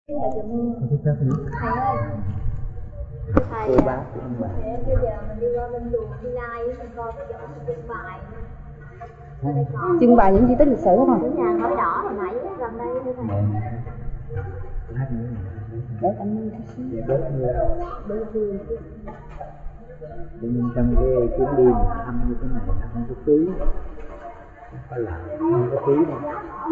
Thầy ơi, thầy bây giờ mình đi qua bên chùa Như Lai mình coi cái chỗ trưng bày. Trưng bày những di tích lịch sử đó thầy. Nhà ngói đỏ hồi nãy gần đây thưa thầy. Để anh đi chút xíu. Cho nên trong cái chuyến đi mình thăm như thế này nó không có phí, không có làm, không có phí đâu.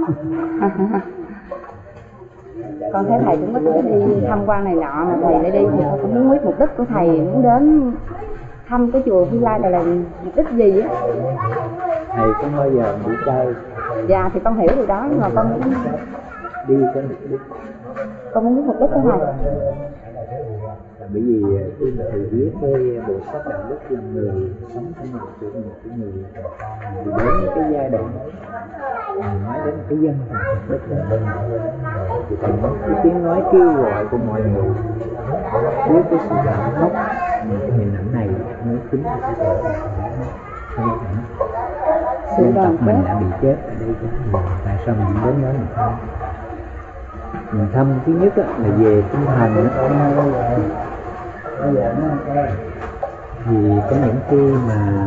Con thấy thầy cũng có thể đi tham quan này nọ, mà thầy lại đi thì tôi cũng muốn biết mục đích của thầy muốn đến thăm cái chùa Như Lai này là mục đích gì á. Thầy không bao giờ đi chơi. Dạ thì con hiểu điều đó, nhưng mà con muốn đi cái mục đích. Con muốn biết mục đích của thầy. Là bởi vì khi mà thầy viết cái bộ sách đạo đức là người sống trong lòng của một người thì đến cái giai đoạn mình nói đến cái dân đất thì thầy nói cái tiếng nói kêu gọi của mọi người với cái sự cảm khóc, mà cái hình ảnh này mới chính là cái hình ảnh dân tộc mình đã bị chết ở đây chứ. Tại sao mình đến đó mình thăm thứ nhất là về tinh thần đó. Thì có những khi mà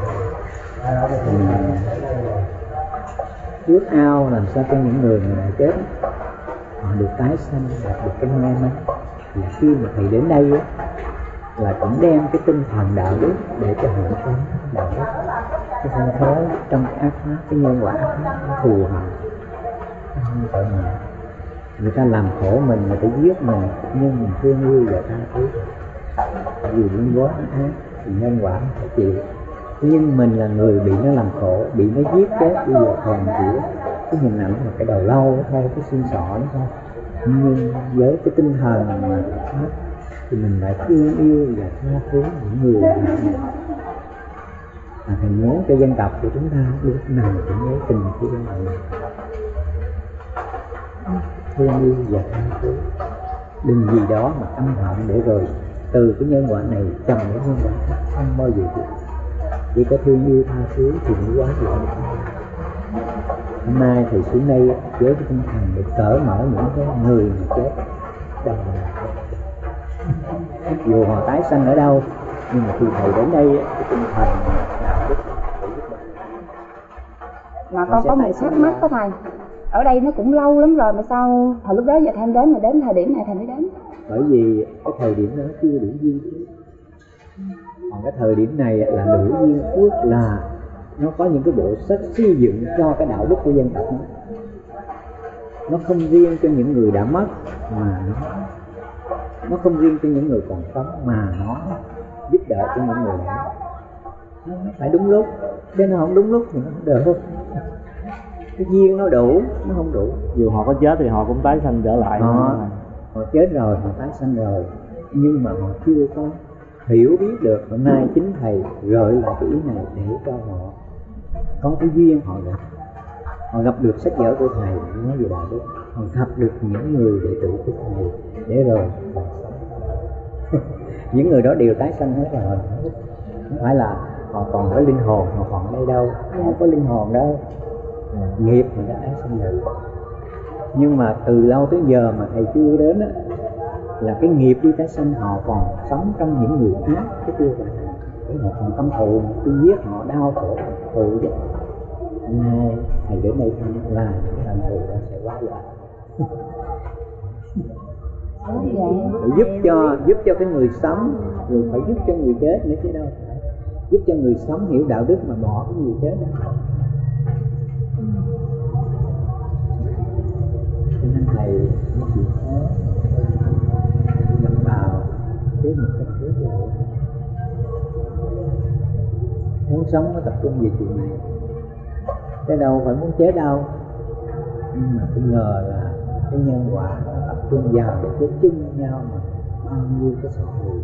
ước ao làm sao cho những người mà đã chết họ được tái sanh, đạt được cái may mắn, thì khi mà thầy đến đây là cũng đem cái tinh thần đạo đức để cho họ sống đạo đức, cái không thế trong cái ác pháp, cái nhân quả ác pháp nó phù hợp, không phải mà người ta làm khổ mình, người ta giết mình, nhưng mình thương yêu và tha thứ vì nhân quả ác thì nhân quả phải chịu. Nhưng mình là người bị nó làm khổ, bị nó giết chết, bây giờ còn chỉ cái hình ảnh là cái đầu lâu thôi, cái xương sọ nó thôi. Nhưng với cái tinh thần mà pháp thì mình lại thương yêu và tha thứ những người này. Thầy muốn cho dân tộc của chúng ta lúc nào cũng nhớ tình thương này, thương yêu và tha thứ, đừng gì đó mà căm hận để rồi từ cái nhân quả này chồng cái nhân quả khác, không bao giờ được. Chỉ có thương yêu tha thứ thì mới quá được. Hôm nay thầy xuống đây với cái tinh thần để cởi mở những cái người mà chết đâu, dù họ tái sanh ở đâu, nhưng mà khi thầy đến đây cái tinh thần đạo đức mà con có một thắc mắc đó thầy, ở đây nó cũng lâu lắm rồi mà sao thời lúc đó giờ thầy đến, mà đến thời điểm này thầy mới đến? Bởi vì cái thời điểm đó chưa đủ duyên. Còn cái thời điểm này là đủ duyên phước, là nó có những cái bộ sách xây dựng cho cái đạo đức của dân tộc nó không riêng cho những người đã mất, mà nó không riêng cho những người còn sống, mà nó giúp đỡ cho những người đó. Nó phải đúng lúc, chứ nó không đúng lúc thì nó không được. Cái duyên nó đủ, nó không đủ. Dù họ có chết thì họ cũng tái sanh trở lại. Họ chết rồi, họ tái sanh rồi, nhưng mà họ chưa có hiểu biết được. Hôm nay chính thầy gợi lại cái ý này để cho họ có cái duyên họ gặp được sách vở của thầy nói về đạo đức, họ gặp được những người đệ tử của thầy để rồi họ sống. Những người đó đều tái sanh hết rồi, không phải là họ còn có linh hồn, họ còn ở đây đâu, không có linh hồn đâu, nghiệp mà đã tái sanh rồi. Nhưng mà từ lâu tới giờ mà thầy chưa đến á, là cái nghiệp đi tái sanh, họ còn sống trong những người ác, cái tiêu vậy, họ còn căm thù, tôi giết họ, đau khổ, thù vậy. Hôm nay thầy đến đây thăm là những căm thù đó sẽ quá giải. Để giúp cho cái người sống, rồi phải giúp cho người chết nữa chứ đâu phải. Giúp cho người sống hiểu đạo đức mà bỏ cái người chết đó. Cho nên thầy nó chịu khó nhập vào với một cách rất là muốn sống nó tập trung về chuyện này, cái đâu phải muốn chết đâu, nhưng mà không ngờ là cái nhân quả nó tập trung vào để chết chung nhau mà bao nhiêu cái số người.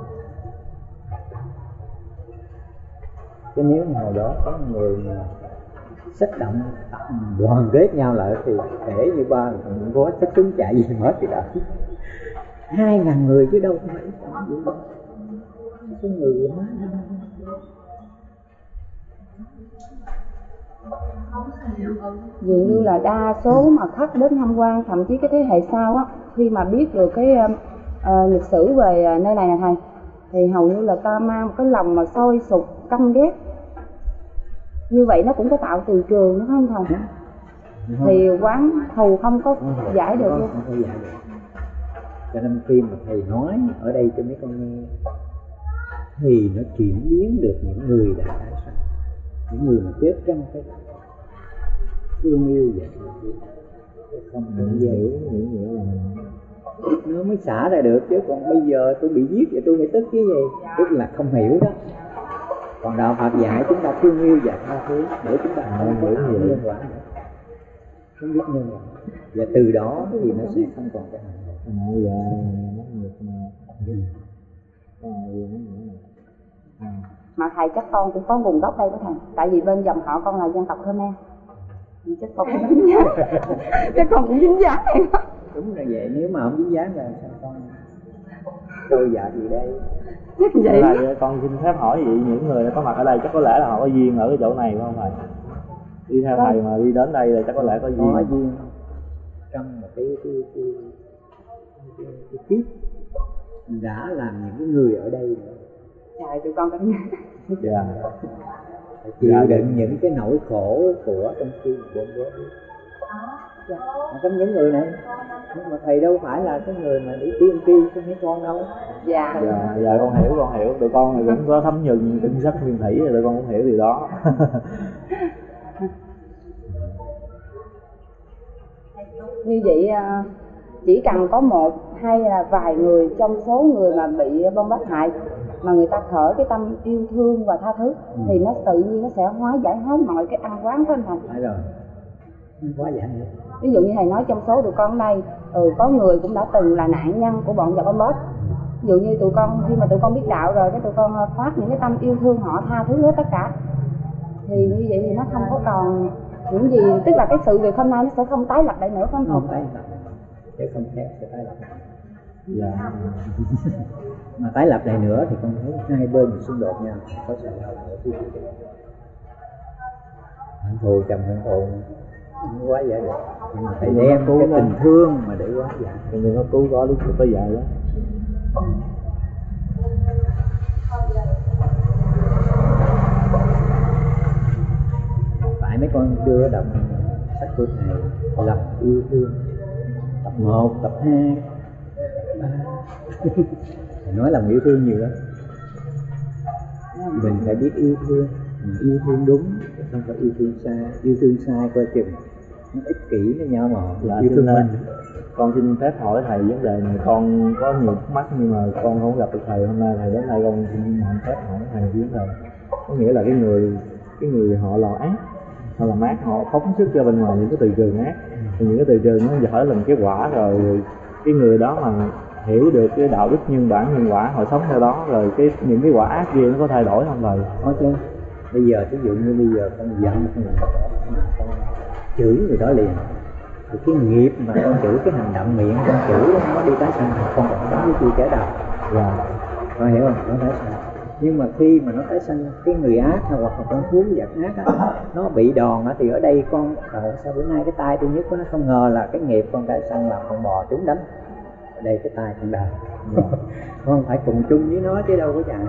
Chứ nếu mà hồi đó có người mà sách động đoàn kết nhau lại thì để như ba có sách súng chạy gì mất thì đã 2.000 người chứ đâu phải số người quá. Dường như là đa số mà khách đến tham quan, thậm chí cái thế hệ sau á, khi mà biết được cái lịch sử về nơi này nè thầy, thì hầu như là ta mang một cái lòng mà sôi sục căm ghét. Như vậy nó cũng có tạo từ trường đúng không thầy? Thì quán thù không có giải được luôn. Không có giải được. Cho nên khi mà thầy nói ở đây cho mấy con nghe, thì nó chuyển biến được những người đã tái sanh, những người mà chết trong cái thương yêu vậy, không được hiểu những nghĩa là nó mới xả ra được. Chứ còn bây giờ tôi bị giết vậy tôi phải tức chứ gì, tức là không hiểu đó. Còn đạo Phật dạy chúng ta thương yêu và tha thứ để chúng ta không có hiểu nhân quả nữa, không biết nhân quả, và từ đó thì nó sẽ không còn cái hành Mà thầy chắc con cũng có nguồn gốc đây của thầy, tại vì bên dòng họ con là dân tộc Khmer, thì chắc con cũng dính dáng. Chắc con cũng dính dáng này đó. Đúng là vậy, nếu mà không dính dáng là sao con trôi dạ gì đây? Chắc vậy. Là con xin phép hỏi vậy, những người có mặt ở đây chắc có lẽ là họ có duyên ở cái chỗ này phải không thầy? Đi theo thầy mà đi đến đây là chắc có lẽ có duyên. Có duyên trong một cái kiếp đã làm những cái người ở đây. Trời, tụi con cảm nhận. Dạ. Chịu đựng những cái nỗi khổ của trong khi buồn bã. Dạ. Trong những người này, nhưng mà thầy đâu phải là cái người mà đi tiên tri cho mấy con đâu. Dạ. Dạ con hiểu. Tụi con thì cũng có thấm nhuần kinh sách nguyên thủy rồi, tụi con cũng hiểu điều đó. Như vậy chỉ cần có một hay là vài người trong số người mà bị bom bắt hại mà người ta khởi cái tâm yêu thương và tha thứ thì nó tự nhiên nó sẽ hóa giải hết mọi cái ăn quán của anh thầy. Phải rồi, hóa giải hết. Ví dụ như thầy nói trong số tụi con ở đây có người cũng đã từng là nạn nhân của bọn giặc bom bóp. Ví dụ như tụi con khi mà tụi con biết đạo rồi, cái tụi con phát những cái tâm yêu thương họ, tha thứ hết tất cả, thì như vậy thì nó không có còn những gì, tức là cái sự việc hôm nay nó sẽ không tái lập lại nữa, phải không? Không tái lập, chứ không thể sẽ tái lập. Dạ. Mà tái lập lại nữa thì con thấy hai bên xung đột nhau, có xảy ra nữa thì hận thù chồng hận thù không quá giải được, nhưng mà thầy đem cái tình thương mà để hóa giải. Thì người nó cứu có lúc tới dạy đó. Phải mấy con đưa đọc sách của thầy Lập Yêu Thương tập 1, tập 2, tập 3. Thầy nói lòng yêu thương nhiều lắm. Mình phải biết yêu thương, mình yêu thương đúng, không phải yêu thương sai. Yêu thương sai coi chừng nó ích kỷ với nhau mà Là yêu thương mình. Con xin phép hỏi thầy vấn đề này, con có nhiều thắc mắc nhưng mà con không gặp được thầy hôm nay. Thầy đến đây con xin phép hỏi thầy vấn đề. Có nghĩa là cái người họ làm ác, họ làm ác, họ phóng xuất ra bên ngoài những cái từ trường ác, thì những cái từ trường nó trở thành cái quả, rồi cái người đó mà hiểu được cái đạo đức nhân bản nhân quả, họ sống theo đó, rồi những cái quả ác kia nó có thay đổi không thầy? Có chứ. Bây giờ ví dụ như bây giờ con giận một người đó mà con chửi người đó liền, thì cái nghiệp mà con chửi, cái hành động miệng con chửi nó đi tái sanh, con còn sống với chưa kẻ đầu. Con hiểu không? Nó tái sanh. Nhưng mà khi mà nó tái sanh cái người ác hoặc là con thú vật ác á, nó bị đòn á, thì ở đây con sao bữa nay cái tay tôi nhức quá, nó không ngờ là cái nghiệp con tái sanh là con bò trúng đánh. Ở đây cái tay con đau. Con phải cùng chung với nó chứ đâu có chạy.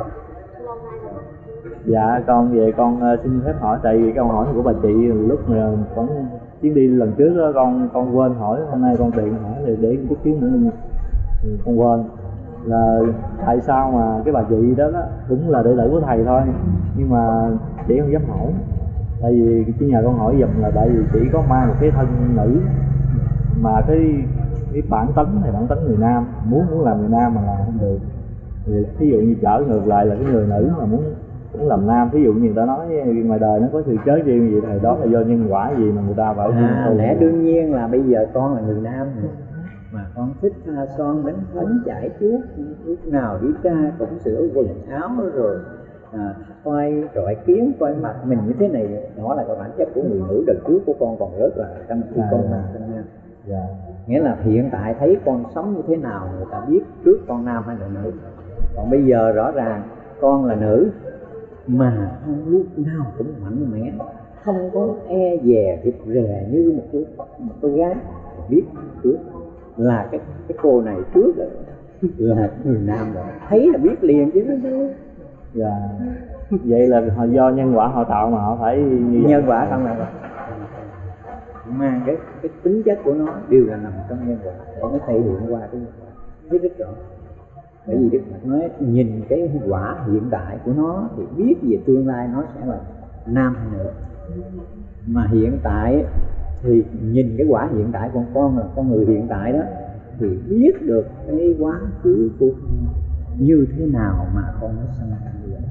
Dạ con về con xin phép hỏi, tại vì câu hỏi của bà chị lúc mà con chuyến đi lần trước đó, con quên hỏi, hôm nay con tiện hỏi thì để chút xíu nữa con quên là tại sao mà cái bà chị đó cũng là đệ tử của thầy thôi, nhưng mà chị không dám hỏi. Tại vì chỉ nhờ con hỏi giùm là tại vì chị có mang một cái thân nữ mà cái bản tính này, bản tính người nam, muốn làm người nam mà làm không được. Thì ví dụ như trở ngược lại là cái người nữ mà muốn làm nam, ví dụ như người ta nói ngoài đời nó có sự chớ riêng gì, thì đó là do nhân quả gì mà người ta phải lẽ đương nhiên là bây giờ con là người nam này, mà con thích tha son đánh phấn chải chuốt, lúc nào đi ra cũng sửa quần áo rồi coi trọi kiến, coi mặt mình như thế này, đó là cái bản chất của người nữ đời trước của con còn rất là trong khi con là nam. Nghĩa là hiện tại thấy con sống như thế nào người ta biết trước con nam hay là nữ. Còn bây giờ rõ ràng con là nữ mà con lúc nào cũng mạnh mẽ, không có e dè rụt rè như một cô gái, biết trước là cái cô này trước rồi là người nam rồi, thấy là biết liền chứ. Dạ. Vậy là họ do nhân quả họ tạo mà họ phải như vậy. Nhân quả không là mang cái tính chất của nó đều là nằm trong nhân quả để nó thể hiện qua cái nhân quả thấy rất rõ. Bởi vì Đức Phật nói nhìn cái quả hiện tại của nó thì biết về tương lai nó sẽ là nam hay nữ. Mà hiện tại thì nhìn cái quả hiện tại của con là con người hiện tại đó thì biết được cái quá khứ của như thế nào mà con nó sinh ra như vậy.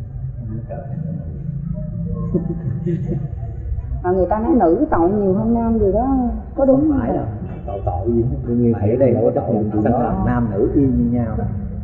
Mà người ta nói nữ tội nhiều hơn nam gì đó, có đúng không? Phải đâu, tội gì hết. Ở đây có tội sinh làm nam nữ y như nhau.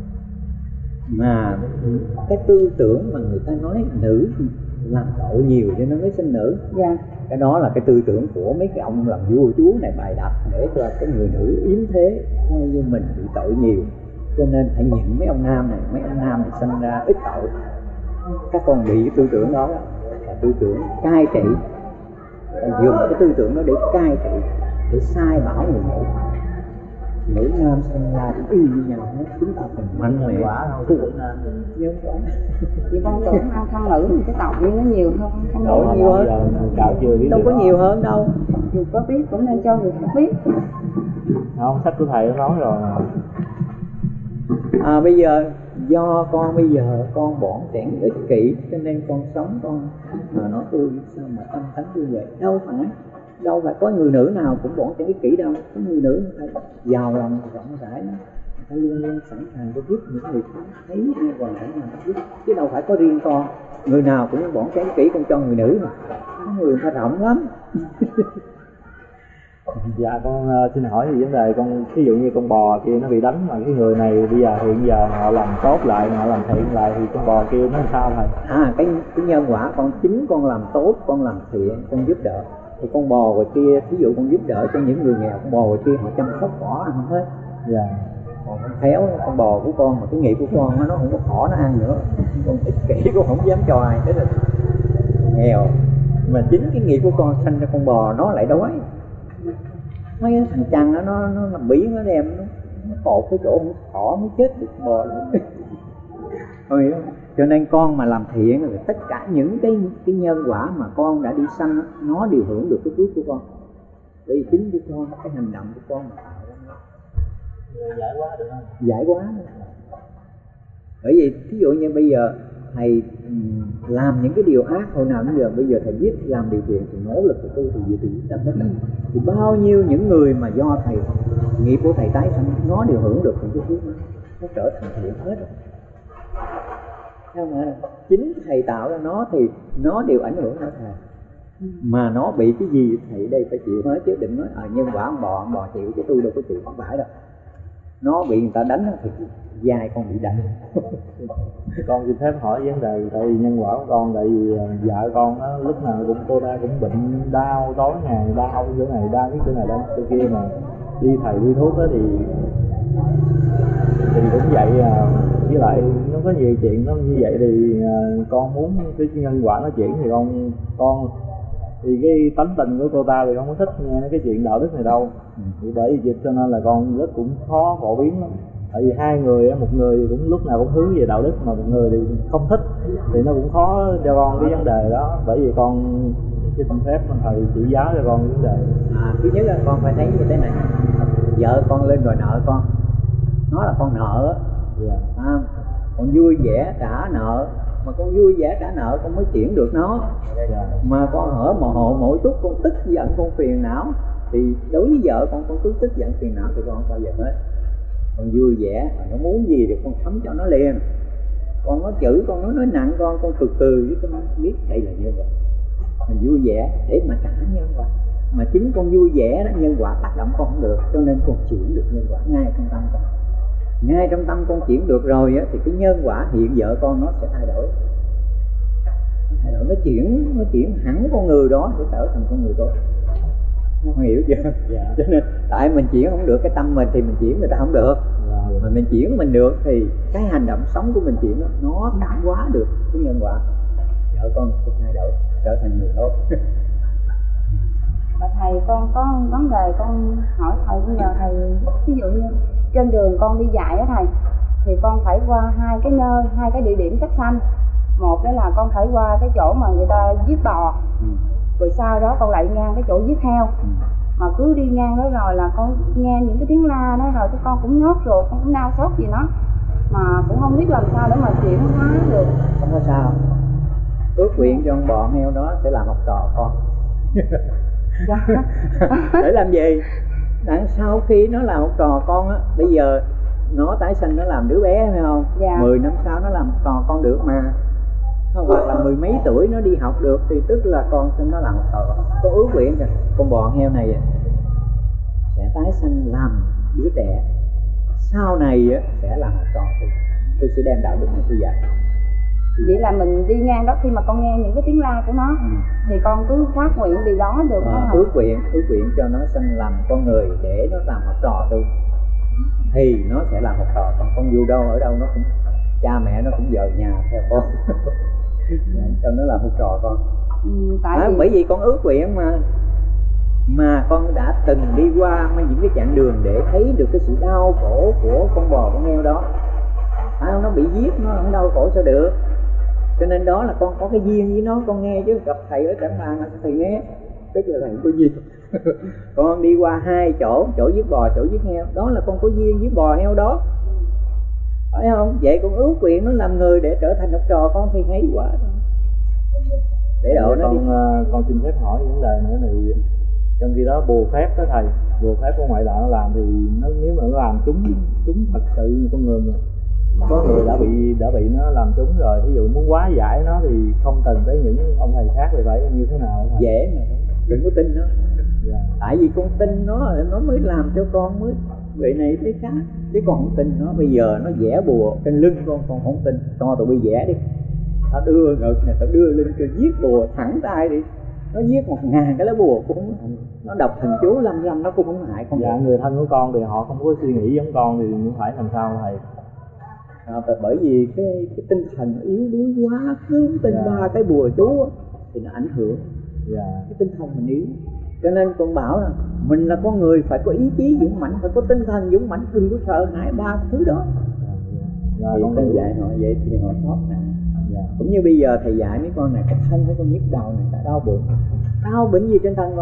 Mà cái tư tưởng mà người ta nói nữ làm tội nhiều cho nên mới sinh nữ. Dạ. Cái đó là cái tư tưởng của mấy cái ông làm vua chúa này bày đặt để cho cái người nữ yếm thế như mình bị tội nhiều. Cho nên phải nhịn mấy ông nam này, mấy ông nam này sinh ra ít tội. Các con bị cái tư tưởng đó là tư tưởng cai trị, dùng cái tư tưởng đó để cai trị, để sai bảo người nữ. Nữ nam sinh ra cũng y như nhau hết, chúng ta cần mạnh mẽ quả thôi, nữ nam nhân quả. Thì con tưởng thân nữ thì cái tội nó nhiều hơn, không đâu nhiều hơn, đâu có nhiều hơn đâu. Dù có biết cũng nên cho người khác biết. Không, sách của thầy nó nói rồi. Bây giờ do con bây giờ con bỏn sẻn ích kỷ cho nên con sống con nói tôi sao mà tâm thánh như vậy. Đâu phải có người nữ nào cũng bỏn sẻn ích kỷ đâu. Có người nữ phải giàu lòng rộng rãi, người ta luôn luôn sẵn sàng để giúp những người khác, thấy ai hoàn cảnh nào giúp, chứ đâu phải có riêng con. Người nào cũng bỏn sẻn ích kỷ con cho người nữ mà. Có người ta rộng lắm. Dạ con xin hỏi về vấn đề con, ví dụ như con bò kia nó bị đánh mà cái người này bây giờ hiện giờ họ làm tốt lại, họ làm thiện lại thì con bò kia nó làm sao thầy? Cái nhân quả con chính con làm tốt, con làm thiện, con giúp đỡ thì con bò ngoài kia, ví dụ con giúp đỡ cho những người nghèo, con bò ngoài kia họ chăm sóc cỏ ăn hết. Dạ. Còn con khéo con bò của con mà cái nghiệp của con nó không có cỏ nó ăn nữa, con ích kỷ con không dám cho ai, thế là nghèo. Mà chính cái nghiệp của con sanh ra con bò nó lại đói. Mấy cái thằng chăn đó nó làm biến nó đem nó cột cái chỗ không cỏ mới chết được bò luôn. Cho nên con mà làm thiện là tất cả những cái nhân quả mà con đã đi sanh nó đều hưởng được cái phước của con. Bởi vì chính của con, cái hành động của con mà tạo ra nó giải hóa được không? Giải hóa được. Bởi vì ví dụ như bây giờ thầy làm những cái điều ác hồi nào bây giờ thầy biết làm điều thiện thì nỗ lực của tôi thì từ tâm hết. Thì bao nhiêu những người mà do thầy nghiệp của thầy tái sanh nó đều hưởng được những cái phước đó, nó trở thành thiện hết rồi. Mà chính thầy tạo ra nó thì nó đều ảnh hưởng đến thầy. Mà nó bị cái gì thầy đây phải chịu hết, chứ đừng nói nhân quả ông bò chịu chứ tôi đâu có chịu, không phải đâu. Nó bị người ta đánh thì dài con bị đánh. Con xin phép hỏi vấn đề tại vì nhân quả của con, tại vì vợ con á lúc nào cô ta cũng bệnh đau, tối ngày đau chỗ này đau cái chỗ này đau chỗ kia, mà đi thầy đi thuốc á thì cũng vậy. Với lại nó có nhiều chuyện nó như vậy thì con muốn cái nhân quả nó chuyển thì con thì cái tánh tình của cô ta thì không có thích nghe cái chuyện đạo đức này đâu. Vì bởi vì cho nên là con rất cũng khó phổ biến lắm. Tại vì hai người, một người cũng lúc nào cũng hướng về đạo đức mà một người thì không thích thì nó cũng khó cho con cái vấn đề đó. Bởi vì con xin phép thầy chỉ giáo cho con vấn đề. Thứ nhất là con phải thấy như thế này, vợ con lên đòi nợ con, nó là con nợ á. Con vui vẻ trả nợ, mà con vui vẻ trả nợ con mới chuyển được nó. Mà con hở mồ hộ mỗi chút con tức giận, con phiền não thì đối với vợ con cứ tức giận phiền não thì con không bao giờ hết. Con vui vẻ, nó muốn gì thì con thấm cho nó liền. Con nói chữ, con nói nặng con từ với con biết đây là như vậy. Mình vui vẻ để mà trả nhân quả. Mà chính con vui vẻ đó, nhân quả tác động con không được, cho nên con chuyển được nhân quả ngay trong tâm con. Ngay trong tâm con chuyển được rồi á, thì cái nhân quả hiện vợ con nó sẽ thay đổi. Nó chuyển hẳn con người đó để trở thành con người tốt. Con hiểu chưa? Dạ. Cho nên tại mình chuyển không được cái tâm mình thì mình chuyển người ta không được. Mà mình chuyển mình được thì cái hành động sống của mình chuyển đó, nó cảm hóa được cái nhân quả. Vợ con sẽ thay đổi trở thành người tốt. Và thầy, con có vấn đề con hỏi thầy bây giờ thầy, ví dụ như trên đường con đi dạy á thầy, thì con phải qua hai cái địa điểm sắc xanh. Một đó là con phải qua cái chỗ mà người ta giết bò, rồi sau đó con lại ngang cái chỗ giết heo. Mà cứ đi ngang đó rồi là con nghe những cái tiếng la đó rồi cái con cũng nhốt rồi, con cũng đau xót gì nó, mà cũng không biết làm sao để mà chuyển hóa được. Không có sao, ước nguyện cho con bò heo đó sẽ làm học trò con. Để làm gì? Đằng sau khi nó làm học trò con á, bây giờ nó tái sanh nó làm đứa bé phải không? 10 năm sau nó làm học trò con được mà. Hoặc là 10 mấy tuổi nó đi học được thì tức là con xin nó làm học trò. Có ước nguyện kìa, con bò heo này sẽ tái sanh làm đứa trẻ, sau này sẽ làm học trò tôi sẽ đem đạo đức cho tôi dạy. Vậy là mình đi ngang đó, khi mà con nghe những cái tiếng la của nó thì con cứ phát nguyện điều đó được không? Ước nguyện cho nó sanh làm con người để nó làm học trò tôi, thì nó sẽ làm học trò con dù đâu ở đâu nó cũng, cha mẹ nó cũng dời nhà theo con. Cho nó làm học trò con. Bởi vì con ước nguyện mà con đã từng đi qua những cái chặng đường để thấy được cái sự đau khổ của con bò con heo đó. Nó bị giết nó không đau khổ sao được. Cho nên đó là con có cái duyên với nó, con nghe chứ gặp thầy ở Trảng Bàng thầy nghe, tức là thầy có duyên. Con đi qua hai chỗ giết bò, chỗ giết heo, đó là con có duyên với bò heo đó, phải không? Vậy con ước nguyện nó làm người để trở thành học trò con thì hay quá. Để độ nó con xin phép hỏi vấn đề nữa này, trong khi đó bùa phép đó thầy, bùa phép của ngoại đạo nó làm thì nếu mà nó làm chúng thật sự như con người mà có người đã bị nó làm trúng rồi, ví dụ muốn hóa giải nó thì không cần tới những ông thầy khác thì phải như thế nào thầy? Dễ mà, đừng có tin nó. Tại vì con tin nó mới làm cho con mới vậy này thế khác, chứ con không tin nó. Bây giờ nó vẽ bùa trên lưng con không tin, cho tụi bây vẽ đi, tao đưa ngực này, tao đưa lưng cho viết bùa thẳng tay đi, nó viết 1000 cái lá bùa cũng không hại, nó đọc thần chú lâm nó cũng không hại con. Người thân của con thì họ không có suy nghĩ giống con thì phải làm sao thầy? Bởi vì cái tinh thần yếu đuối quá, cứ tin 3 cái bùa chú thì nó ảnh hưởng cái tinh thần mình yếu. Cho nên con bảo là mình là con người phải có ý chí dũng mãnh, phải có tinh thần dũng mãnh, đừng có sợ hãi 3 thứ đó. Thì con dạy họ vậy thì họ thoát nạn. Cũng như bây giờ thầy dạy mấy con này, cái thân mấy con nhức đầu này, đau bụng, đau bệnh gì trên thân con,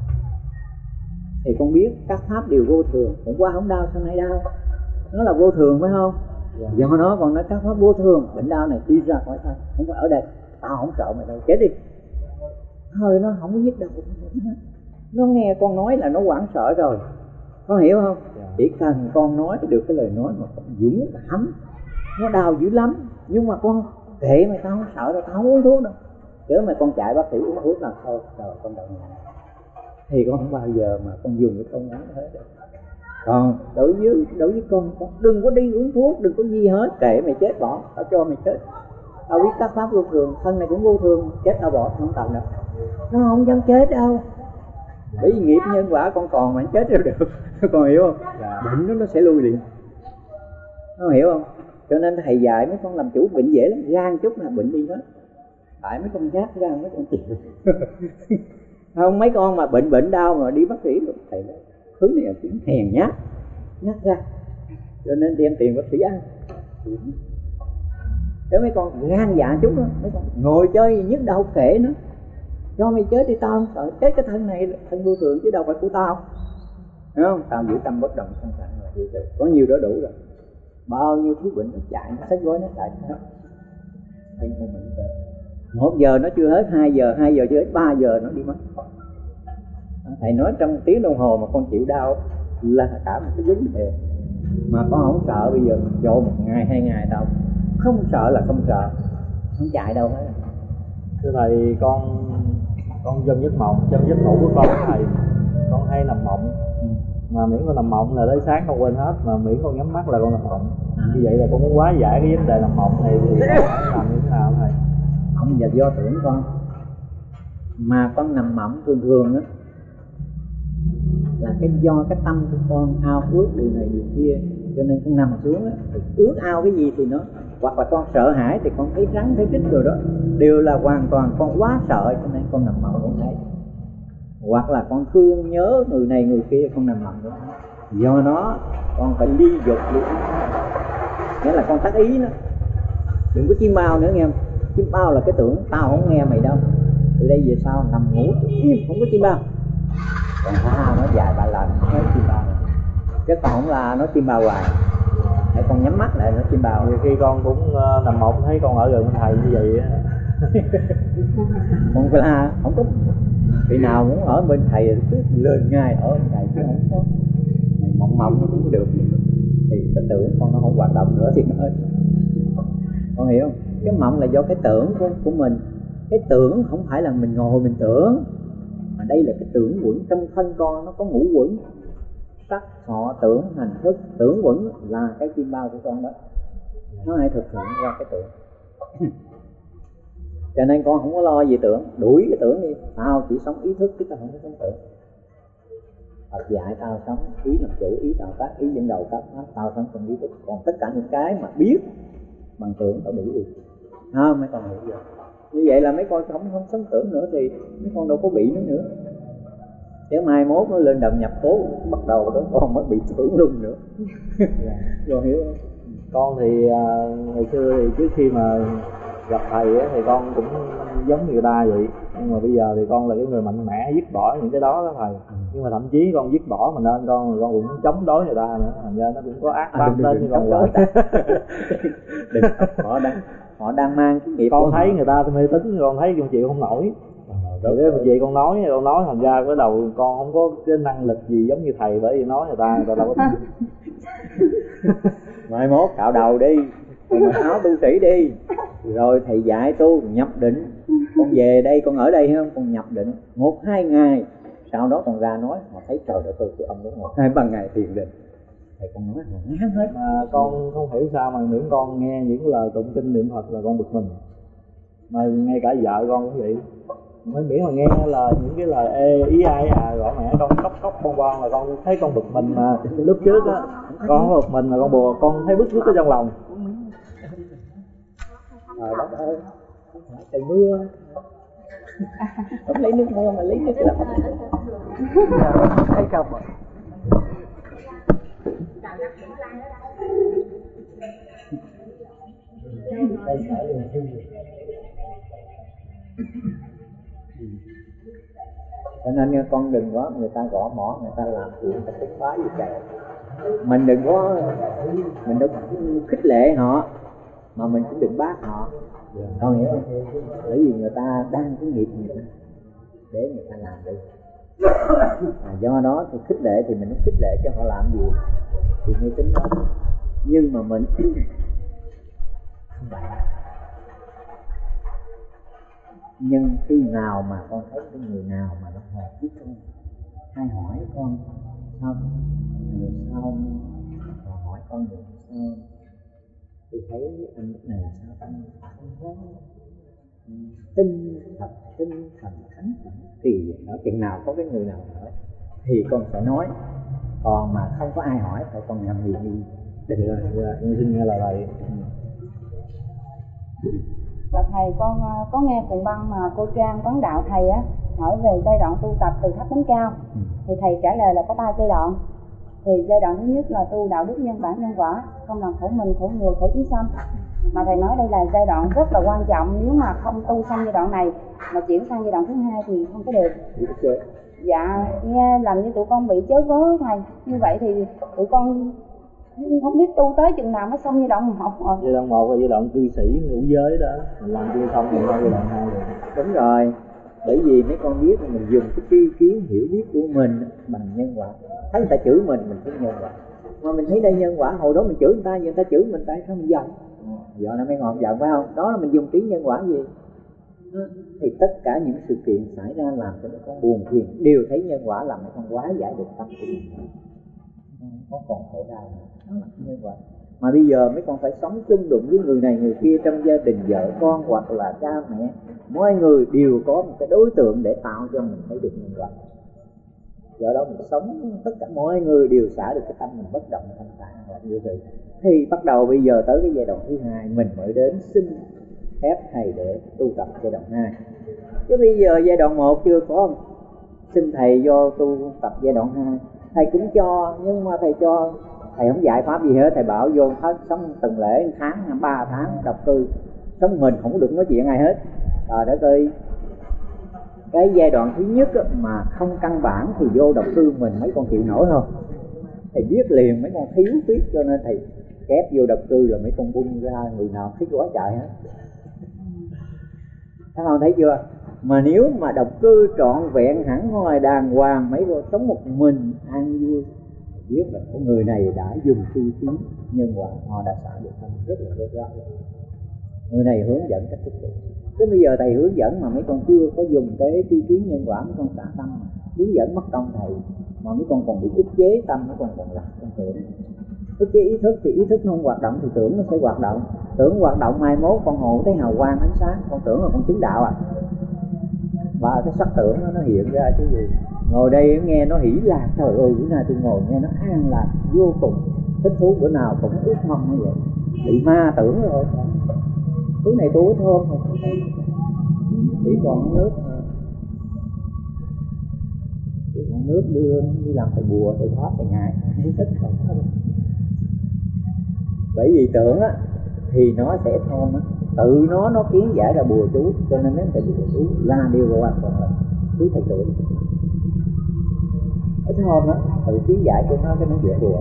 thì con biết các pháp đều vô thường. Hôm qua không đau, sau nay đau, nó là vô thường phải không? Do nó còn nói các pháp vô thường, bệnh đau này đi ra khỏi thân, không phải ở đây, tao không sợ mày đâu, chết đi. Thôi nó không có nhức đầu, nó nghe con nói là nó hoảng sợ rồi, con hiểu không? Chỉ cần con nói được cái lời nói mà con dũng cảm, nó đau dữ lắm, nhưng mà con kệ mày, tao không sợ đâu, tao không uống thuốc đâu, chứ mày con chạy bác sĩ uống thuốc là thôi rồi con đợi nhà, thì con không bao giờ mà con dùng cái câu nói hết. Còn đối với con đừng có đi uống thuốc, đừng có gì hết, kệ mày chết bỏ, tao cho mày chết, tao biết các pháp vô thường, thân này cũng vô thường, chết tao bỏ, không tao đâu, nó không dám chết đâu. Bởi vì nghiệp nhân quả con còn mà chết đâu được. Con hiểu không? Bệnh nó sẽ lui liền, nó hiểu không? Cho nên thầy dạy mấy con làm chủ bệnh dễ lắm, gan chút là bệnh đi hết. Tại mấy con nhát gan mấy con chịu. Không, mấy con mà bệnh đau mà đi bác sĩ rồi, thầy nói thứ này là tiếng hèn nhát ra, cho nên đem tiền bác sĩ ăn. Nếu mấy con gan dạ chút đó, mấy con ngồi chơi nhức đầu kệ nó, cho mày chết đi, tao không sợ, chết cái thân này là thân vô thường chứ đâu phải của tao, hiểu không? Tao giữ tâm bất động thanh thản là nhiều, có nhiều đó đủ rồi. Bao nhiêu thứ bệnh nó chạy, nó xách gói nó chạy hết. Thân của mình 1 giờ nó chưa hết, 2 giờ chưa hết, 3 giờ nó đi mất. Thầy nói trong 1 tiếng đồng hồ mà con chịu đau là cả một cái vấn đề. Mà con không sợ, bây giờ cho 1 ngày 2 ngày tao không sợ là không sợ, không chạy đâu hết. Thưa thầy, con trong giấc mộng, trong giấc ngủ của con thầy, con hay nằm mộng, mà miễn con nằm mộng là tới sáng con quên hết, mà miễn con nhắm mắt là con nằm mộng. Như vậy là con muốn hóa giải cái vấn đề nằm mộng này thì con phải làm như thế nào thầy? Không là do tưởng con, mà con nằm mộng thường á là cái do cái tâm của con ao ước điều này điều kia, cho nên con nằm xuống á, ước ao cái gì thì nó, hoặc là con sợ hãi thì con thấy rắn thấy trích rồi đó, đều là hoàn toàn con quá sợ, cho nên con nằm mộng con thấy. hoặc là con thương nhớ người này người kia, con nằm mộng nữa. Do đó con phải ly dục ly ác, nghĩa là con tắt ý nó, đừng có chim bao nữa nghe không? Chim bao là cái tưởng tao không nghe mày đâu, từ đây về sau nằm ngủ im không có chim bao. Còn nó dài ba lần nói chim bao, chứ còn không là nó chim bao hoài. Để con nhắm mắt lại nó chim bao. Nhiều khi con cũng nằm mộng thấy con ở gần thầy như vậy á. Con phải la không có khi nào muốn ở bên thầy cứ lên ngay ở bên thầy, chứ không có mày mộng nó cũng được, thì cái tưởng con nó không hoạt động nữa thì nó con hiểu không? Cái mộng là do cái tưởng của mình. Cái tưởng không phải là mình ngồi mình tưởng, mà đây là cái tưởng quẩn trong thân con, nó có ngũ quẩn: sắc, thọ, tưởng, hành, thức. Tưởng quẩn là cái chim bao của con đó, nó hay thực hiện qua cái tưởng. Cho nên con không có lo gì tưởng, đuổi cái tưởng đi. Tao chỉ sống ý thức chứ tao không có sống tưởng. Phật dạy tao sống ý làm chủ, ý tạo tác, ý dẫn đầu các pháp, tao sống trong ý thức. Còn tất cả những cái mà biết bằng tưởng tao đuổi đi. Mấy con hiểu chưa? Như vậy là mấy con không sống tưởng nữa thì mấy con đâu có bị nó nữa. Chứ mai mốt nó lên đầm nhập tố bắt đầu đó con mới bị tưởng luôn nữa. Rồi hiểu không? Con thì ngày xưa thì trước khi mà gặp thầy á, thì con cũng giống như người ta vậy, nhưng mà bây giờ thì con là cái người mạnh mẽ dứt bỏ những cái đó thầy. Nhưng mà thậm chí con dứt bỏ mà nên con cũng chống đối người ta nữa, thành ra nó cũng có ác bám đến như con đối. Đừng, họ đang mang cái nghiệp. Con thấy người ta mê tín, con thấy con chịu không nổi. Rồi cái gì con nói thành ra cái đầu con không có cái năng lực gì giống như thầy, bởi vì nói người ta đâu có. Mai mốt cạo đầu đi, mặc áo tu sĩ đi, rồi thầy dạy tu nhập định. Con về đây, con ở đây không, con nhập định 1-2 ngày, sau đó con ra nói họ thấy trời đất ơi, cái ông đúng 1-2-3 ngày thiền định. Thầy con nói họ ngán hết. Mà con không hiểu sao mà miễn con nghe những lời tụng kinh niệm Phật là con bực mình. Mà ngay cả vợ con cũng vậy. Mới miễn mà nghe là những cái lời ý ai gọi mẹ con cốc con là con thấy con bực mình. Mà lúc trước á con không bực mình mà con buồn, con thấy bức rứt ở trong lòng. Đất ơi, không phải trời mưa, không lấy nước mưa mà lấy nước lọc. Thấy không ạ? Cho nên con đừng có người ta gõ mỏ, người ta làm chuyện người ta tức phá gì cả. Mình đừng khích lệ họ, mà mình cũng đừng bác họ. Con hiểu không? Bởi vì người ta đang có nghiệp người ta, để người ta làm đi. Do đó thì khích lệ thì mình không khích lệ cho họ làm gì thì mới tính đó. Nhưng mà mình không phải. Nhưng khi nào mà con thấy cái người nào mà nó hợp với con, hay hỏi con sao họ hỏi con được sao tôi thấy anh lúc này sao anh không có tinh thần thánh thì ở chừng nào có cái người nào hỏi thì con sẽ nói. Còn mà không có ai hỏi thì con nhầm gì đi. Đừng rồi, con xin nghe lời thầy. Và thầy, con có nghe cùng băng mà cô Trang quán đạo thầy á hỏi về giai đoạn tu tập từ thấp đến cao. Thì thầy trả lời là có 3 giai đoạn. Thì giai đoạn thứ nhất là tu đạo đức nhân bản nhân quả, không làm khổ mình, khổ người, khổ chúng sanh. Mà thầy nói đây là giai đoạn rất là quan trọng, nếu mà không tu xong giai đoạn này mà chuyển sang giai đoạn thứ 2 thì không có được. Dạ, nghe làm như tụi con bị chớ vớ thầy. Như vậy thì tụi con không biết tu tới chừng nào mới xong giai đoạn 1 rồi. Giai đoạn 1 là giai đoạn cư sĩ ngũ giới đó, mình làm chưa xong thì qua giai đoạn 2 rồi. Đúng rồi, bởi vì mấy con biết là mình dùng cái tri kiến hiểu biết của mình bằng nhân quả. Thấy người ta chửi mình thấy nhân quả. Mà mình thấy đây nhân quả, hồi đó mình chửi người ta chửi mình, tại sao mình giận? Giờ là mấy ngọn giận phải không? Đó là mình dùng trí nhân quả gì? Thì tất cả những sự kiện xảy ra làm cho mấy con buồn phiền đều thấy nhân quả, làm mấy con quá giải được tâm của mình, không có còn khổ đau nữa. Đó là nhân quả. Mà bây giờ mấy con phải sống chung đụng với người này người kia trong gia đình, vợ con hoặc là cha mẹ, mỗi người đều có một cái đối tượng để tạo cho mình thấy được nhân quả. Do đó mình sống tất cả mọi người đều xả được cái tâm mình bất động thanh thản là như vậy. Thì bắt đầu bây giờ tới cái giai đoạn thứ 2 mình mới đến xin phép thầy để tu tập giai đoạn 2. Chứ bây giờ giai đoạn 1 chưa có xin thầy vô tu tập giai đoạn 2. Thầy cũng cho, nhưng mà thầy không dạy pháp gì hết. Thầy bảo vô thất sống từng lễ 1 tháng 3 tháng độc cư, sống mình không được nói chuyện ai hết. Đất ơi, cái giai đoạn thứ nhất mà không căn bản thì vô độc cư mình mấy con chịu nổi không? Thầy biết liền mấy con thiếu biết, cho nên thầy kép vô độc cư là mấy con bung ra, người nào thích quá chạy hết. Các con thấy chưa? Mà nếu mà độc cư trọn vẹn hẳn ngoài đàng hoàng, mấy con sống một mình an vui, biết là cái người này đã dùng tri kiến nhân quả, họ đã xả được tâm rất là tốt ra. Người này hướng dẫn cách thức được. Chứ bây giờ thầy hướng dẫn mà mấy con chưa có dùng cái tri kiến nhân quả, mấy con xả tâm, hướng dẫn mất công thầy, mà mấy con còn bị ức chế tâm, mấy con còn lạc con tưởng. Ức chế ý thức thì ý thức nó không hoạt động thì tưởng nó sẽ hoạt động. Tưởng hoạt động mai mốt con hồn thấy hào quang ánh sáng, con tưởng là con chứng đạo à. Và cái sắc tưởng nó hiện ra chứ gì. Ngồi đây nghe nó hỉ lạc, trời ơi bữa nay tôi ngồi nghe nó an lạc vô cùng, thích thú, bữa nào cũng ước mong như vậy. Bị ma tưởng rồi, thứ này tôi thơm rồi, chỉ còn nước, chỉ còn nước đưa đi làm thầy bùa, thầy pháp, thầy ngài, không thích không thôi. Bởi vì tưởng á thì nó sẽ thơm á, tự nó kiến giải ra bùa chú, cho nên mấy thầy bùa chú là điều hoàn toàn là thứ thầy tưởng. Ít thơm á, tự kiến giải cho nó cái nó dễ bùa.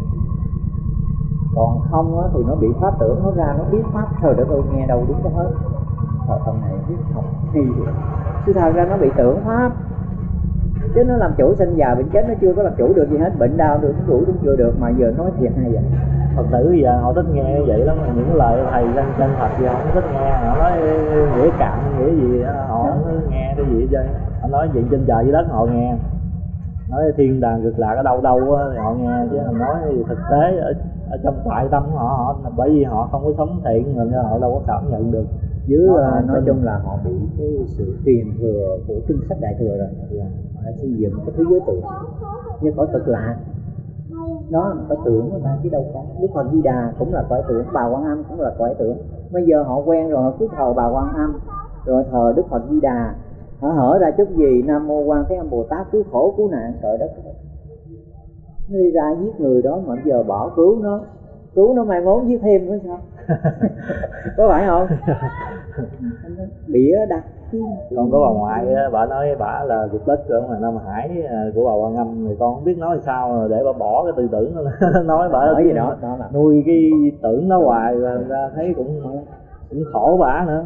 Còn không á thì nó bị pháp tưởng nó ra, nó biết pháp, trời đất ơi nghe đâu đúng có hết. Thời ông này biết học hay vậy. Chứ thật ra nó bị tưởng pháp, chứ nó làm chủ sinh già bệnh chết nó chưa có làm chủ được gì hết. Bệnh đau được, đủ cũng chưa được, mà giờ nói thiệt hay vậy. Phật tử giờ họ thích nghe vậy lắm, những cái lời thầy chân thật gì họ không thích nghe. Họ nói nghĩa cạn nghĩa gì đó, họ không nghe cái gì hết trơn. Họ nói chuyện trên trời dưới đất họ nghe, nói thiên đàng cực lạc ở đâu đâu thì họ nghe, chứ nói thực tế ở trong tại tâm của họ bởi vì họ không có sống thiện nên họ đâu có cảm nhận được. Chứ nói chung là họ bị cái sự truyền thừa của kinh sách đại thừa rồi. Họ đã xây dựng cái thế giới tưởng như cõi cực lạc, đó là cõi tưởng của ta chứ đâu có. Đức Phật Di Đà cũng là cõi tưởng, Bà Quan Âm cũng là cõi tưởng. Bây giờ họ quen rồi, họ cứ thờ Bà Quan Âm rồi thờ Đức Phật Di Đà, họ hở ra chút gì Nam Mô Quan Thế Âm Bồ Tát cứu khổ cứu nạn, trời đất. Nó đi ra giết người đó mà giờ bỏ cứu nó mai mốt giết thêm nữa sao? Có phải không? Bịa đặt. Con có bà ngoại bà nói bà là Việt Tích ở ngoài Nam Hải của Bà Quan Âm, thì con không biết nói sao để bà bỏ cái tư tưởng đó. Nói bà nói gì đó là nuôi cái tưởng nó hoài ra thấy cũng khổ bà nữa.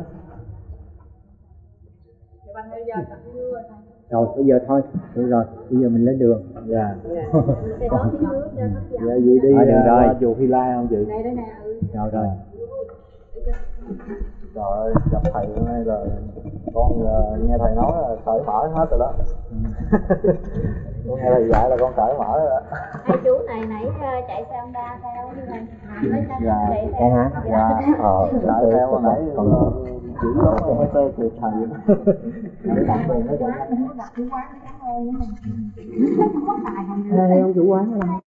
Rồi bây giờ thôi, được rồi, bây giờ mình lên đường. Dạ. Dạ vậy đi rồi. chùa Phi Lai không chị? Rồi. Trời ơi, gặp thầy hôm nay là con nghe thầy nói là cởi mở hết rồi đó. Con nghe thầy dạy là con cởi mở rồi đó. Hai chú này nãy chạy xe Honda theo như này. Dạ, cái hả? Dạ, chạy theo hồi nãy chỉ lúc mà mới tê kịp thầy. Đây ông chủ quán